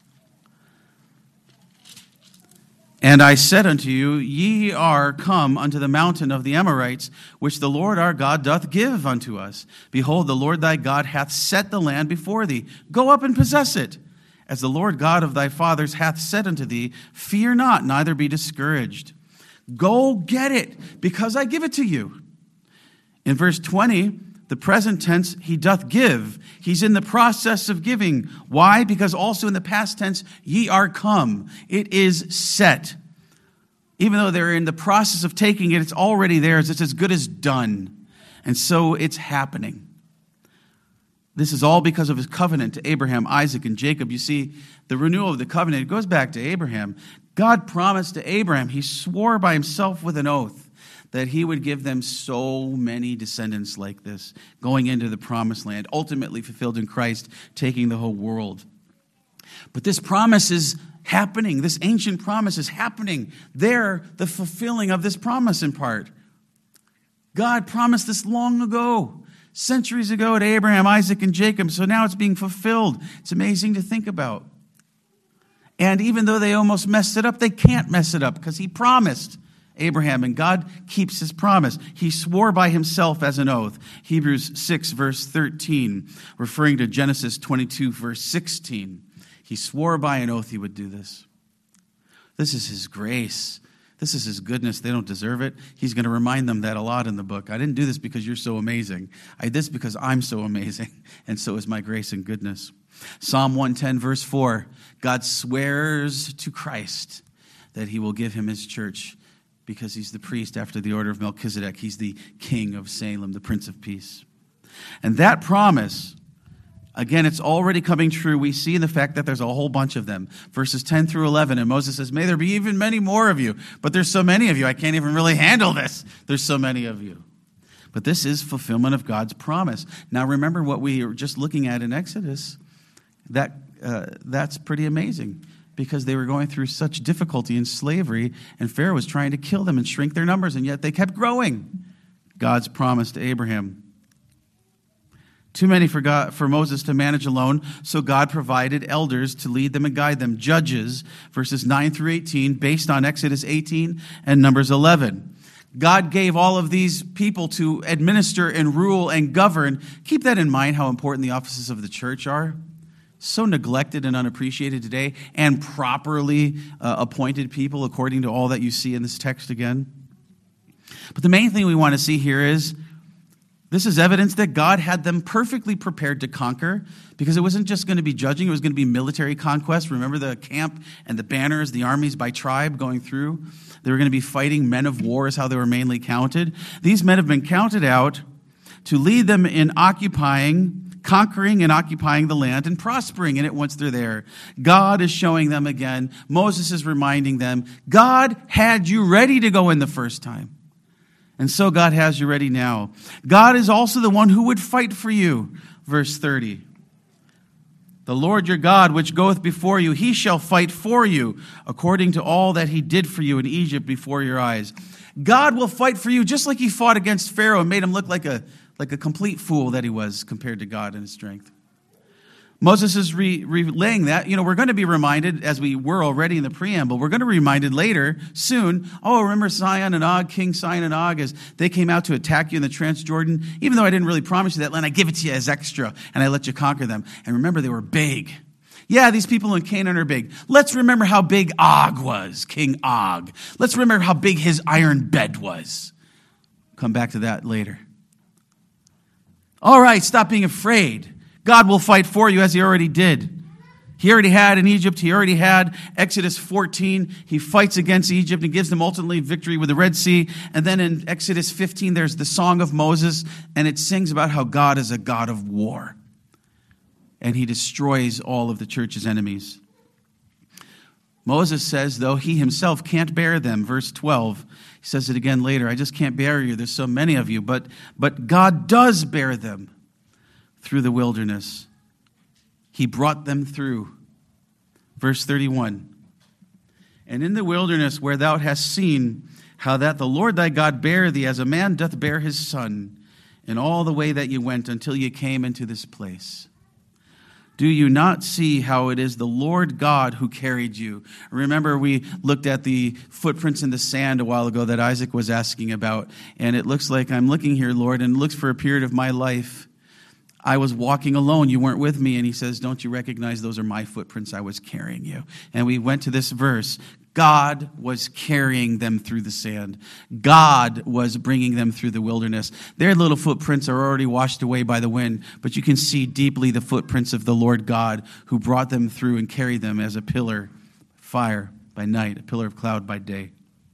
And I said unto you, ye are come unto the mountain of the Amorites, which the Lord our God doth give unto us. Behold, the Lord thy God hath set the land before thee. Go up and possess it. As the Lord God of thy fathers hath said unto thee, fear not, neither be discouraged. Go get it, because I give it to you. In verse twenty, the present tense, he doth give. He's in the process of giving. Why? Because also in the past tense, ye are come. It is set. Even though they're in the process of taking it, it's already theirs. It's as good as done. And so it's happening. This is all because of his covenant to Abraham, Isaac, and Jacob. You see, the renewal of the covenant, it goes back to Abraham. God promised to Abraham, he swore by himself with an oath, that he would give them so many descendants like this, going into the promised land, ultimately fulfilled in Christ, taking the whole world. But this promise is happening. This ancient promise is happening. They're the fulfilling of this promise in part. God promised this long ago, centuries ago to Abraham, Isaac, and Jacob. So now it's being fulfilled. It's amazing to think about. And even though they almost messed it up, they can't mess it up because he promised Abraham, and God keeps his promise. He swore by himself as an oath. Hebrews six, verse thirteen, referring to Genesis twenty-two, verse sixteen. He swore by an oath he would do this. This is his grace. This is his goodness. They don't deserve it. He's going to remind them that a lot in the book. I didn't do this because you're so amazing. I did this because I'm so amazing, and so is my grace and goodness. Psalm one ten, verse four, God swears to Christ that he will give him his church, because he's the priest after the order of Melchizedek. He's the king of Salem, the Prince of Peace. And that promise, again, it's already coming true. We see in the fact that there's a whole bunch of them. Verses ten through eleven, and Moses says, may there be even many more of you. But there's so many of you, I can't even really handle this. There's so many of you. But this is fulfillment of God's promise. Now remember what we were just looking at in Exodus. That uh, that's pretty amazing, because they were going through such difficulty in slavery, and Pharaoh was trying to kill them and shrink their numbers, and yet they kept growing. God's promise to Abraham. Too many for, God, for Moses to manage alone, so God provided elders to lead them and guide them. Judges, verses nine through eighteen, based on Exodus eighteen and Numbers eleven. God gave all of these people to administer and rule and govern. Keep that in mind, how important the offices of the church are. So neglected and unappreciated today, and properly uh, appointed people according to all that you see in this text again. But the main thing we want to see here is This is evidence that God had them perfectly prepared to conquer, because it wasn't just going to be judging, it was going to be military conquest. Remember the camp and the banners, the armies by tribe going through? They were going to be fighting men of war is how they were mainly counted. These men have been counted out to lead them in occupying, conquering and occupying the land and prospering in it once they're there. God is showing them again. Moses is reminding them, God had you ready to go in the first time. And so God has you ready now. God is also the one who would fight for you. Verse thirty. The Lord your God, which goeth before you, he shall fight for you, according to all that he did for you in Egypt before your eyes. God will fight for you just like he fought against Pharaoh and made him look like a, like a complete fool that he was compared to God in his strength. Moses is re- relaying that. You know, we're going to be reminded, as we were already in the preamble, we're going to be reminded later, soon, oh, remember Sihon and Og, King Sihon and Og, as they came out to attack you in the Transjordan? Even though I didn't really promise you that land, I give it to you as extra, and I let you conquer them. And remember, they were big. Yeah, these people in Canaan are big. Let's remember how big Og was, King Og. Let's remember how big his iron bed was. Come back to that later. All right, stop being afraid. God will fight for you as he already did. He already had in Egypt. He already had Exodus fourteen. He fights against Egypt and gives them ultimately victory with the Red Sea. And then in Exodus fifteen, there's the Song of Moses, and it sings about how God is a God of war. And he destroys all of the church's enemies. Moses says, though he himself can't bear them, verse twelve, he says it again later, I just can't bear you. There's so many of you. But, but God does bear them. Through the wilderness. He brought them through. Verse thirty-one. And in the wilderness where thou hast seen how that the Lord thy God bare thee as a man doth bear his son, in all the way that you went until you came into this place. Do you not see how it is the Lord God who carried you? Remember, we looked at the footprints in the sand a while ago that Isaac was asking about. And it looks like I'm looking here, Lord, and it looks for a period of my life. I was walking alone. You weren't with me. And he says, don't you recognize those are my footprints? I was carrying you. And we went to this verse. God was carrying them through the sand. God was bringing them through the wilderness. Their little footprints are already washed away by the wind, but you can see deeply the footprints of the Lord God who brought them through and carried them as a pillar of fire by night, a pillar of cloud by day.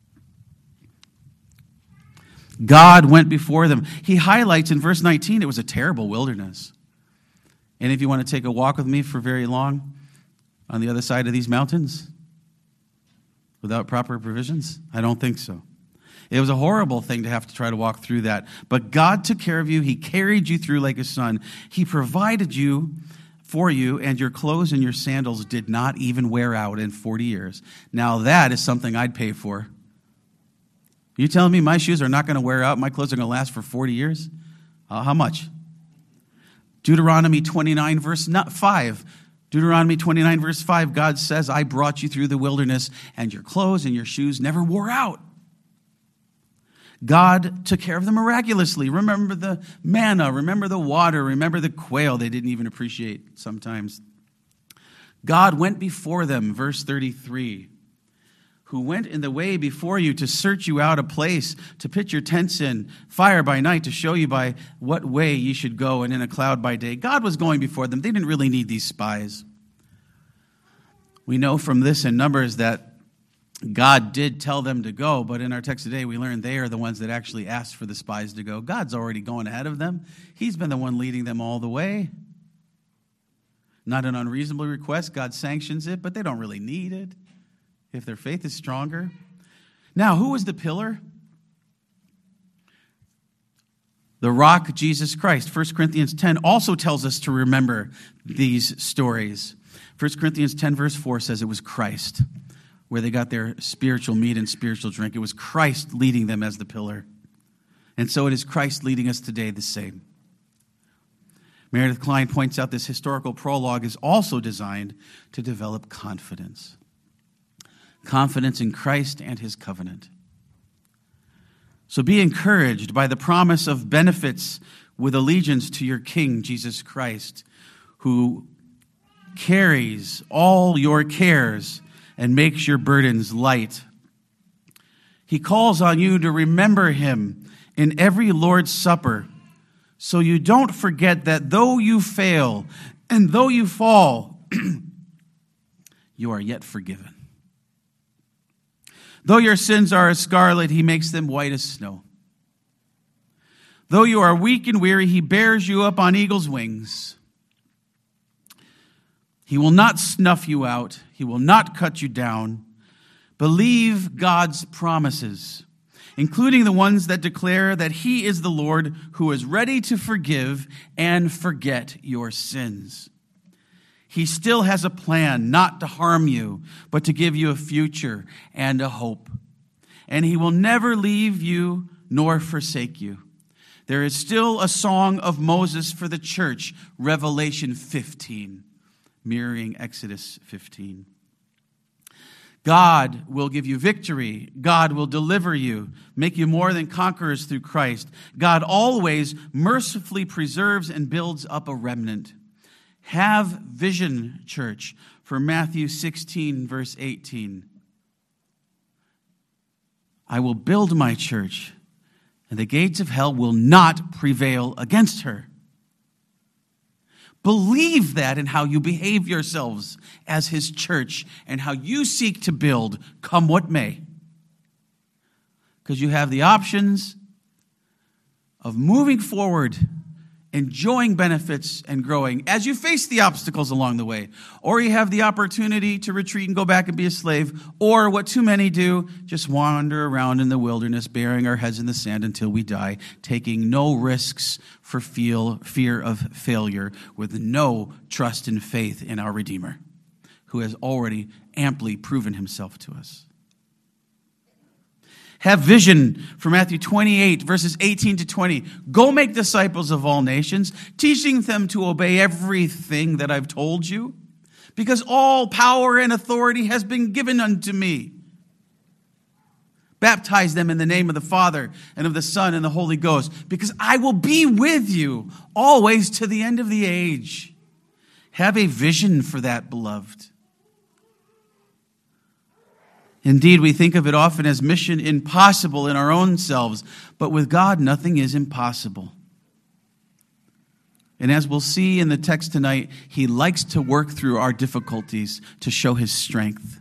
God went before them. He highlights in verse nineteen, it was a terrible wilderness. And if you want to take a walk with me for very long on the other side of these mountains without proper provisions? I don't think so. It was a horrible thing to have to try to walk through that. But God took care of you. He carried you through like a son. He provided you for you, and your clothes and your sandals did not even wear out in forty years. Now that is something I'd pay for. You telling me my shoes are not going to wear out? My clothes are going to last for forty years? Uh, how much? Deuteronomy twenty-nine, verse five. Deuteronomy twenty-nine, verse five, God says, I brought you through the wilderness, and your clothes and your shoes never wore out. God took care of them miraculously. Remember the manna. Remember the water. Remember the quail they didn't even appreciate sometimes. God went before them, verse thirty-three. Who went in the way before you to search you out a place, to pitch your tents in, fire by night, to show you by what way ye should go, and in a cloud by day. God was going before them. They didn't really need these spies. We know from this in Numbers that God did tell them to go, but in our text today we learn they are the ones that actually asked for the spies to go. God's already going ahead of them. He's been the one leading them all the way. Not an unreasonable request. God sanctions it, but they don't really need it if their faith is stronger. Now, who was the pillar? The rock, Jesus Christ. First Corinthians ten also tells us to remember these stories. First Corinthians ten, verse four says it was Christ, where they got their spiritual meat and spiritual drink. It was Christ leading them as the pillar. And so it is Christ leading us today the same. Meredith Klein points out this historical prologue is also designed to develop confidence. Confidence in Christ and his covenant. So be encouraged by the promise of benefits with allegiance to your King, Jesus Christ, who carries all your cares and makes your burdens light. He calls on you to remember him in every Lord's Supper, so you don't forget that though you fail and though you fall, you are yet forgiven. Though your sins are as scarlet, he makes them white as snow. Though you are weak and weary, he bears you up on eagle's wings. He will not snuff you out. He will not cut you down. Believe God's promises, including the ones that declare that he is the Lord who is ready to forgive and forget your sins. He still has a plan not to harm you, but to give you a future and a hope. And he will never leave you nor forsake you. There is still a song of Moses for the church, Revelation fifteen, mirroring Exodus fifteen. God will give you victory. God will deliver you, make you more than conquerors through Christ. God always mercifully preserves and builds up a remnant. Have vision, church, for Matthew sixteen, verse eighteen. I will build my church, and the gates of hell will not prevail against her. Believe that in how you behave yourselves as his church and how you seek to build, come what may. Because you have the options of moving forward, enjoying benefits and growing as you face the obstacles along the way. Or you have the opportunity to retreat and go back and be a slave. Or what too many do, just wander around in the wilderness, burying our heads in the sand until we die, taking no risks for feel, fear of failure, with no trust and faith in our Redeemer, who has already amply proven himself to us. Have vision for Matthew twenty-eight, verses eighteen to twenty. Go make disciples of all nations, teaching them to obey everything that I've told you, because all power and authority has been given unto me. Baptize them in the name of the Father and of the Son and the Holy Ghost, because I will be with you always to the end of the age. Have a vision for that, beloved. Indeed, we think of it often as mission impossible in our own selves, but with God, nothing is impossible. And as we'll see in the text tonight, he likes to work through our difficulties to show his strength.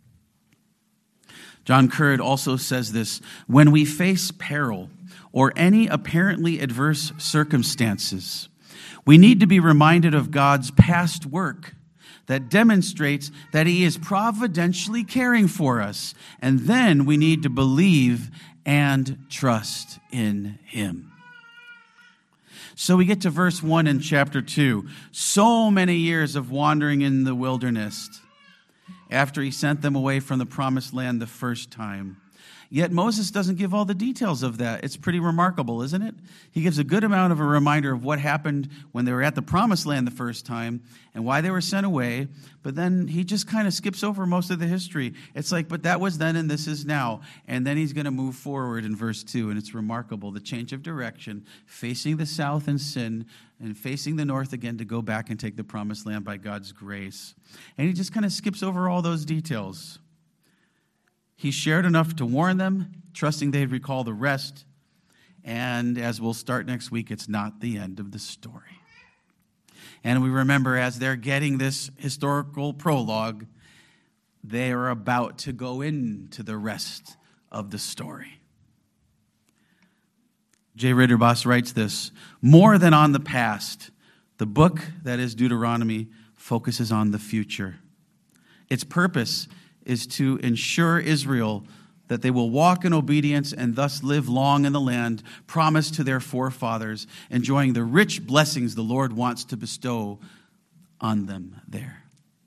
John Currid also says this: when we face peril or any apparently adverse circumstances, we need to be reminded of God's past work that demonstrates that he is providentially caring for us. And then we need to believe and trust in him. So we get to verse one in chapter two. So many years of wandering in the wilderness after he sent them away from the promised land the first time. Yet Moses doesn't give all the details of that. It's pretty remarkable, isn't it? He gives a good amount of a reminder of what happened when they were at the promised land the first time and why they were sent away. But then he just kind of skips over most of the history. It's like, but that was then and this is now. And then he's going to move forward in verse two. And it's remarkable, the change of direction, facing the south in sin and facing the north again to go back and take the promised land by God's grace. And he just kind of skips over all those details. He shared enough to warn them, trusting they'd recall the rest. And as we'll start next week, it's not the end of the story. And we remember, as they're getting this historical prologue, they are about to go into the rest of the story. J. Ritterboss writes this: more than on the past, the book, that is Deuteronomy, focuses on the future. Its purpose is to ensure Israel that they will walk in obedience and thus live long in the land promised to their forefathers, enjoying the rich blessings the Lord wants to bestow on them there.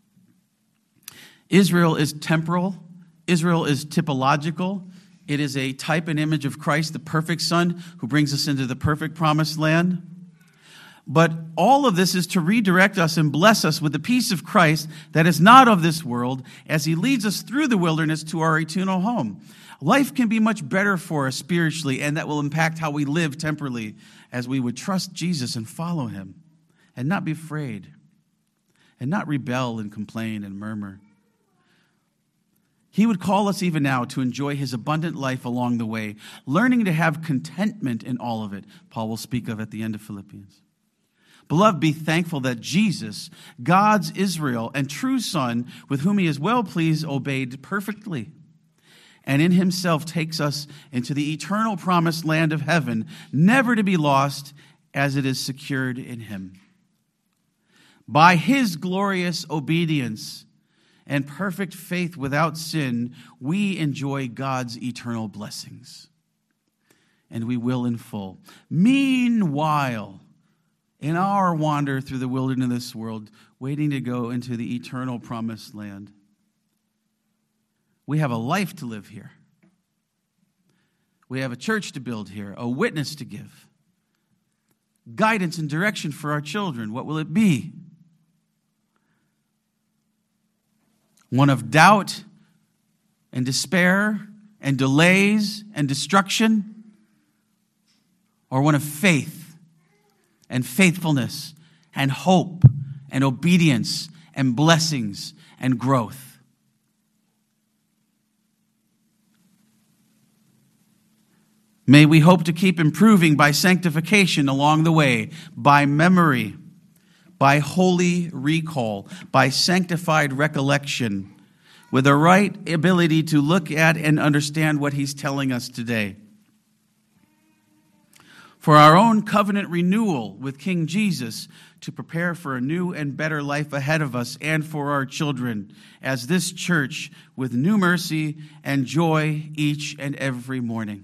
Israel is temporal. Israel is typological. It is a type and image of Christ, the perfect Son, who brings us into the perfect promised land. But all of this is to redirect us and bless us with the peace of Christ that is not of this world, as he leads us through the wilderness to our eternal home. Life can be much better for us spiritually, and that will impact how we live temporally as we would trust Jesus and follow him and not be afraid and not rebel and complain and murmur. He would call us even now to enjoy his abundant life along the way, learning to have contentment in all of it. Paul will speak of at the end of Philippians. Beloved, be thankful that Jesus, God's Israel and true Son, with whom he is well pleased, obeyed perfectly, and in himself takes us into the eternal promised land of heaven, never to be lost, as it is secured in him. By his glorious obedience and perfect faith without sin, we enjoy God's eternal blessings. And we will in full. Meanwhile, in our wander through the wilderness of this world, waiting to go into the eternal promised land, we have a life to live here. We have a church to build here, a witness to give, guidance and direction for our children. What will it be? One of doubt and despair and delays and destruction? Or one of faith and faithfulness and hope and obedience and blessings and growth? May we hope to keep improving by sanctification along the way, by memory, by holy recall, by sanctified recollection, with the right ability to look at and understand what he's telling us today. For our own covenant renewal with King Jesus, to prepare for a new and better life ahead of us, and for our children, as this church, with new mercy and joy each and every morning.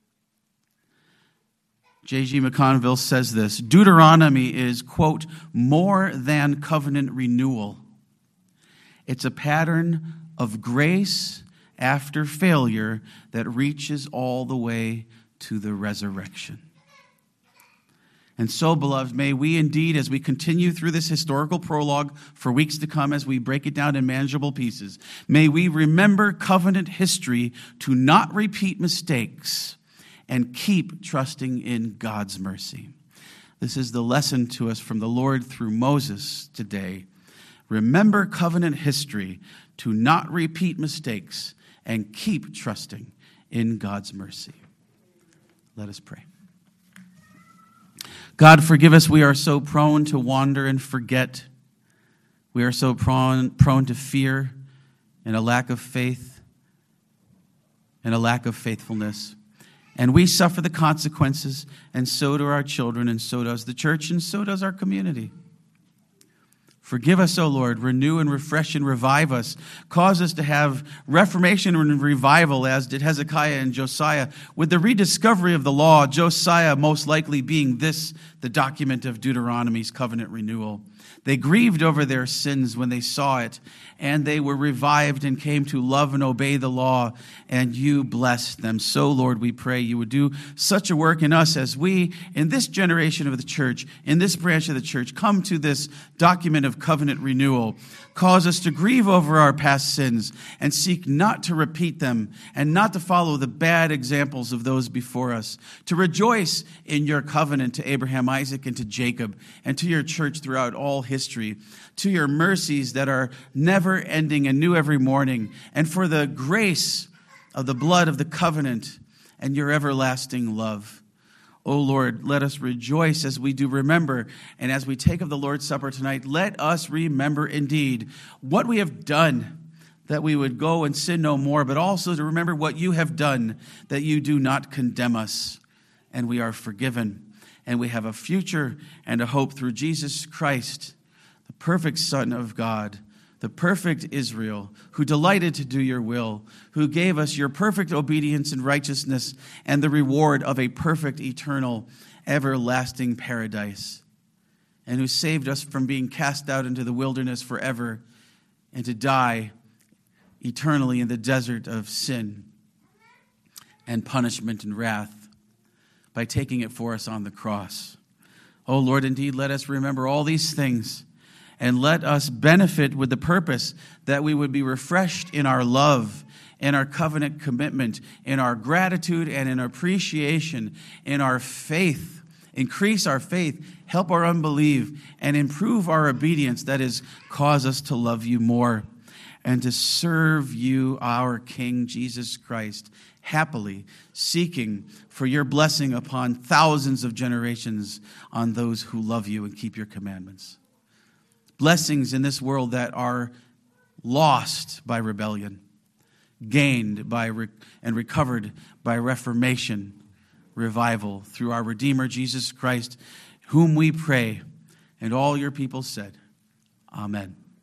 J G McConville says this: Deuteronomy is, quote, more than covenant renewal. It's a pattern of grace after failure that reaches all the way to the resurrection. And so, beloved, may we indeed, as we continue through this historical prologue for weeks to come, as we break it down in manageable pieces, may we remember covenant history to not repeat mistakes and keep trusting in God's mercy. This is the lesson to us from the Lord through Moses today. Remember covenant history to not repeat mistakes and keep trusting in God's mercy. Let us pray. God, forgive us. We are so prone to wander and forget. We are so prone, prone to fear and a lack of faith and a lack of faithfulness. And we suffer the consequences, and so do our children, and so does the church, and so does our community. Forgive us, O Lord. Renew and refresh and revive us. Cause us to have reformation and revival, as did Hezekiah and Josiah, with the rediscovery of the law, Josiah most likely being this, the document of Deuteronomy's covenant renewal. They grieved over their sins when they saw it, and they were revived and came to love and obey the law, and you blessed them. So, Lord, we pray you would do such a work in us as we, in this generation of the church, in this branch of the church, come to this document of covenant renewal. Cause us to grieve over our past sins and seek not to repeat them and not to follow the bad examples of those before us. To rejoice in your covenant to Abraham, Isaac, and to Jacob, and to your church throughout all history. To your mercies that are never ending and new every morning. And for the grace of the blood of the covenant and your everlasting love. O Lord, let us rejoice as we do remember, and as we take of the Lord's Supper tonight, let us remember indeed what we have done, that we would go and sin no more, but also to remember what you have done, that you do not condemn us, and we are forgiven, and we have a future and a hope through Jesus Christ, the perfect Son of God, the perfect Israel, who delighted to do your will, who gave us your perfect obedience and righteousness and the reward of a perfect, eternal, everlasting paradise, and who saved us from being cast out into the wilderness forever and to die eternally in the desert of sin and punishment and wrath by taking it for us on the cross. Oh Lord, indeed, let us remember all these things. And let us benefit with the purpose that we would be refreshed in our love, in our covenant commitment, in our gratitude and in appreciation, in our faith. Increase our faith, help our unbelief, and improve our obedience. That is, cause us to love you more. and to serve you, our King Jesus Christ, happily, seeking for your blessing upon thousands of generations on those who love you and keep your commandments. Blessings in this world that are lost by rebellion, gained by re- and recovered by reformation, revival through our Redeemer Jesus Christ, whom we pray. And all your people said, Amen.